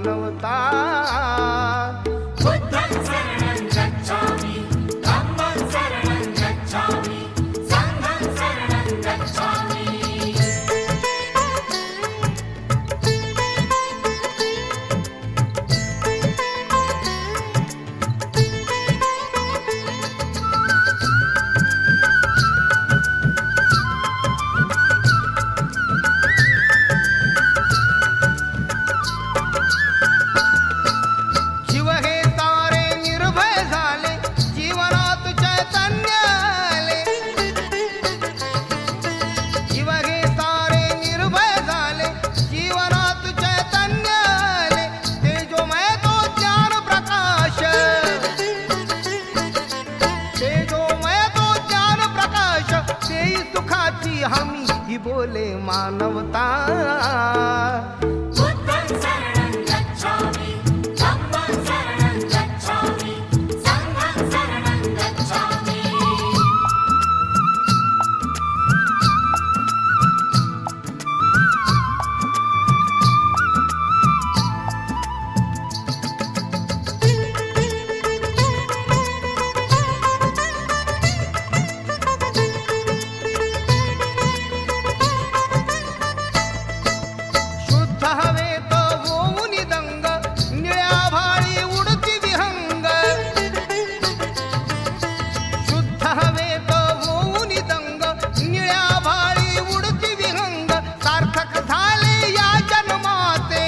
मानवता. बुद्धं शरणं गच्छामि, धम्मं शरणं गच्छामि, संघं शरणं गच्छामि. जीव हे सारे निर्भय झाले, जीवनात चैतन्य आले. जीव हे सारे निर्भय झाले, जीवनात चैतन्य आले. तेजोमय तो ज्ञान प्रकाश, तेजोमय तो ज्ञान प्रकाश. तेही सुखाची हमी, ही बोले मानवता. बुद्धं शरणं गच्छामि, धम्मं शरणं गच्छामि, संघं शरणं गच्छामि. शुद्ध हवेत होऊन दंग, निळ्या भाळी उडती विहंग. शुद्ध हवेत होऊन दंग, निळ्या भाळी उडती विहंग. सार्थक झाले या जन्माचे,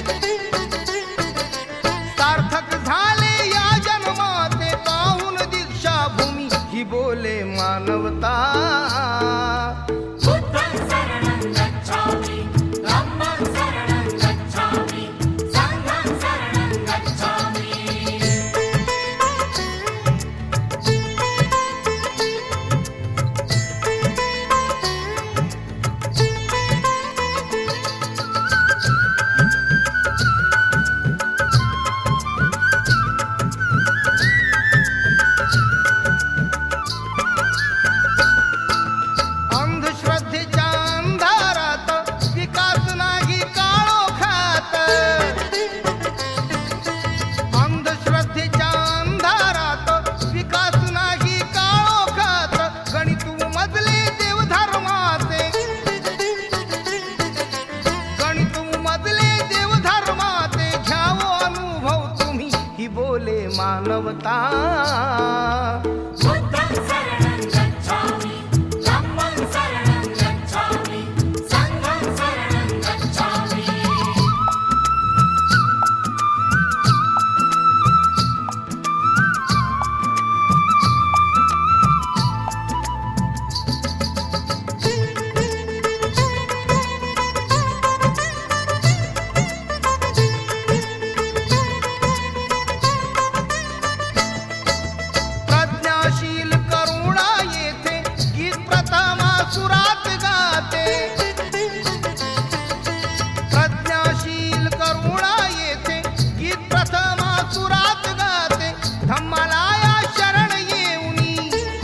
सार्थक झाले या जन्माचे. पाहून दीक्षा भूमी, ही बोले मानवता. बुद्धं शरणं गच्छामि, धम्मं शरणं गच्छामि, संघं शरणं गच्छामि. अंधश्रद्धेच्या अंधारात विकास नाही काळोखात. अंधश्रद्धेच्या अंधारात विकास नाही काळोखात. गणित मजले देवधर्माचे, गणित मजले देवधर्माचे. घ्यावो अनुभव तुम्ही, ही बोले मानवता. बुद्धं शरणं गच्छामि, धम्मं शरणं गच्छामि, संघं शरणं गच्छामि. प्रज्ञाशील करुणा येथे, गीत प्रथमा सुरात गाते. प्रज्ञाशील करुणा येथे, गीत प्रथमा सुरात गाते. धम्मालाया शरण येऊनी,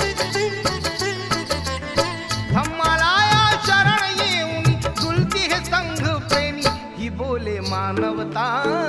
धम्मालाया शरण येऊनी. डुलती हे संघ प्रेमी, ही बोले मानवता.